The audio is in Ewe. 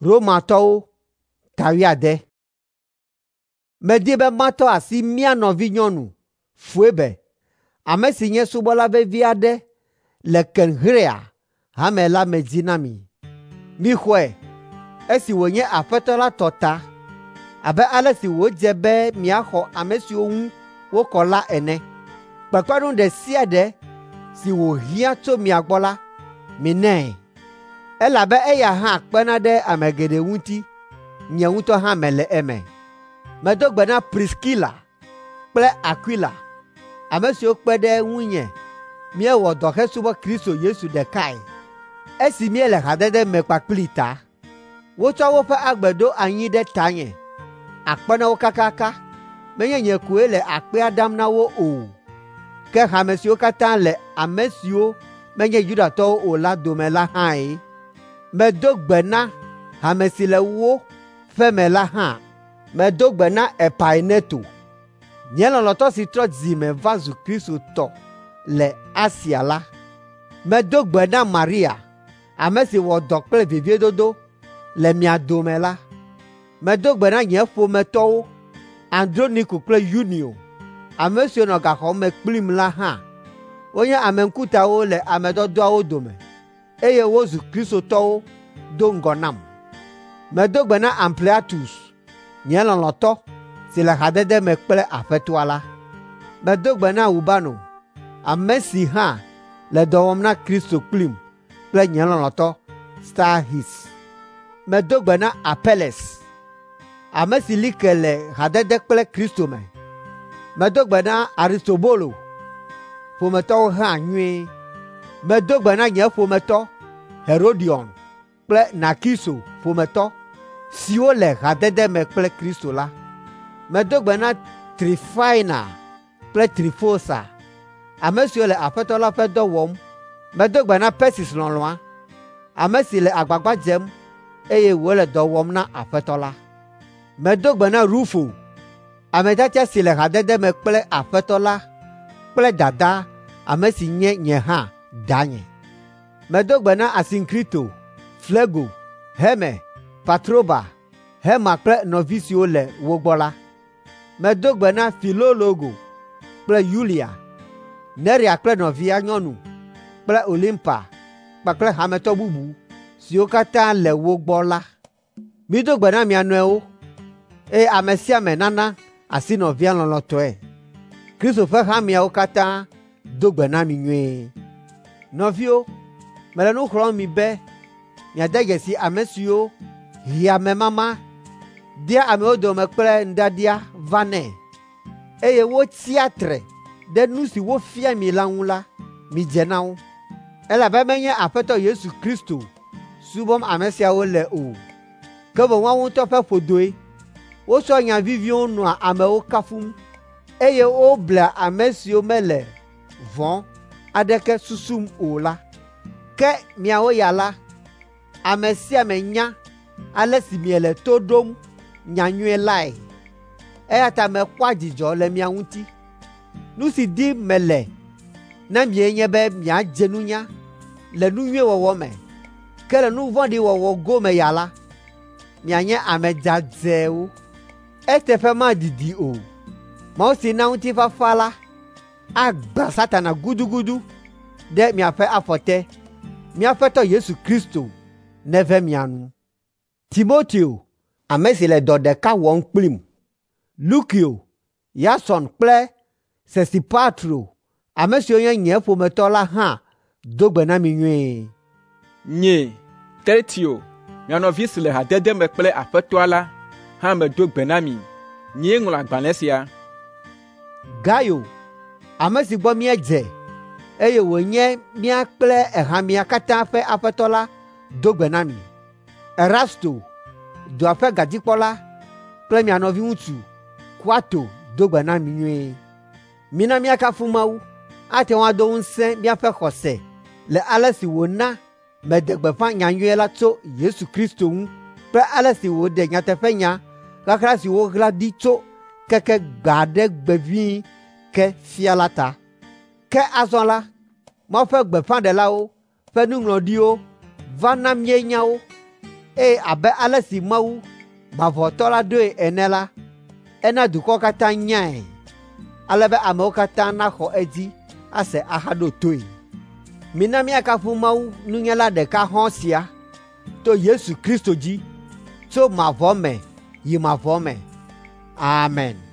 Romatɔwo tawiade. Medi be matɔ asi mia nɔvi nyɔnu Foebe, ame si nye subɔla vevi aɖe le Kenhrea hame la me dzi na mi. Mixɔe esi wònye Aƒetɔ la tɔ ta, abe ale si wòdze be miaxɔ ame siwo ŋu wokɔ la ene. Kpekpeɖeŋu ɖe sia ɖe si wòhiã tso mia gbɔ la, minae, elabe eya hã kpena ɖe ame geɖe ŋuti, nye ŋutɔ hã mele eme. Medo gbe na Priskila kple Aquila, ame siwo kpe ɖe ŋunye míewɔ dɔ hesubɔ Kristo Yesu ɖekae. Esi míele hadede me kpakpli ta, wotsɔ woƒe agbe ɖo anyi ɖe tanye. Akpe na wo kakaka. Menye nye koe le akpea ɖam na wo o, ke hame siwo katã le ame siwo menye Yudatɔwo o la dome la hãe. Medo gbe na hame si le wo ƒe me la hã. Medo gbe na Epaineto, nye lɔlɔ̃tɔ si trɔ dzi me va zu Kristo tɔ le Asia la. Medo gbe na Maria, ame si wɔ dɔ kple veviedodo le mia dome la. Medo gbe na nye ƒometɔwo Androniku kple Yunio, ame siwo nɔ gaxɔ me kplim la hã. Wonye ame ŋkutawo le ame dɔdɔawo dome, eye wozu kristotɔwo do ŋgɔ nam. Medo gbe na Ampliatus, nye lɔlɔ̃tɔ si le hadede me kple Aƒetɔa la. Medo gbe na Ubano, ame si hã le dɔ wɔm na Kristo kplim kple nye lɔlɔ̃tɔ Stahis. Medo gbe na Apeles, ame si li ke le hadede kple Kristo me. Medo gbe na Aristobolo, ƒometɔwo hã nyuie. Medo gbe na nye ƒometɔ Herodion kple Narkiso ƒometɔ siwo le hadede me kple Kristo la. Medo gbe na Trifaina kple Trifosa, ame siwo le Aƒetɔ la ƒe dɔ wɔm. Medo gbe na Persis lɔlɔ̃a, ame si le agbagba dzem eye wòle dɔ wɔm na Aƒetɔ la. Medo gbe na Rufo, ame tiatia si le hadede me kple Aƒetɔ la kple dada, ame si nye nye hã danye. Medo gbe na Asinkrito, Flego, Heme, Patroba, Hema kple nɔvi siwo le wo gbɔ la. Medo gbe na Filologo kple Yulia, Neria kple nɔvia nyɔnu kple Olimpa kpakple hametɔ bubu siwo katã le wo gbɔ la. Mido gbe na mia nɔewo, eye ame sia ame nana asi nɔvia lɔlɔ̃tɔe. Kristo ƒe hamiawo katã do gbe na mi nyuie. Nɔviwo, mele nu xlɔ̃m mi be miade dzesi ame siwo hiame mama dia amewo dome kple nuɖaɖia vanɛ, eye wotsia tre ɖe nu si wofia mi la ŋu la, midze na wo. Elabe menye Aƒetɔ Yesu Kristo subɔm ame siawo le o, ke boŋ woawo ŋutɔ ƒe ƒodoe. Wotsɔ nya viviwo nɔa amewo kafum, eye woblea ame siwo mele vɔ̃ aɖeke susum o la. Ke miawo ya la, ame sia ame nya ale si miele to ɖom nyanyuie lae, eya ta mekpɔa dzidzɔ le mia ŋuti. Nu si dim mele na mie nye be miadze nunya le nu nyuie wɔwɔ me, ke le nu vɔ̃ɖi wɔwɔ gome ya la, mianye ame dzadzewo. Eteƒe madidi o. Mawu si na ŋutifafa la agbã Satana gudugudu ɖe miaƒe afɔte. Míaƒe Tɔ Yesu Kristo neve mia nu. Timoteo, ame si le dɔ ɖeka wɔm kplim. Lukio, Yason kple Sesipatro, ame siwo nye nye ƒometɔ la hã do gbe na mi nyuie. Nye Tertio, mia nɔvi si le hadede me kple Aƒetɔa la hã medo gbe na mi. Nyee ŋlɔ agbalẽ sia. Gayo, ame si gbɔ míedze, eye wònye mía kple ehamia katã ƒe Aƒetɔ la do gbe na mi. Erasto, dua ƒe gadzikpɔla kple mia nɔvi ŋutsu Kuato do gbe na mi nyuie. Mina míakafu Mawu, ate ŋu ado ŋusẽ míaƒe xɔse le ale si wòna mede gbeƒã nyanyuie la tso Yesu Kristo ŋu kple ale si wòɖe nyateƒenya xexlã si woɣla ɖi tso keke gbã ɖe gbeʋĩi ke fia la ta. Ke azɔ la, Mawu ƒe gbeƒãɖelawo ƒe nuŋlɔɖiwo va na míenya wo, eye abe ale si Mawu mavɔtɔ la ɖoe ene la, ena dukɔ katã nyae, ale be amewo katã naxɔ edzi ase axa ɖo toe. Mina míakafu Mawu nunyala ɖeka hɔ̃ sia to Yesu Kristo dzi, tso mavɔ me yi mavɔ me. Amen.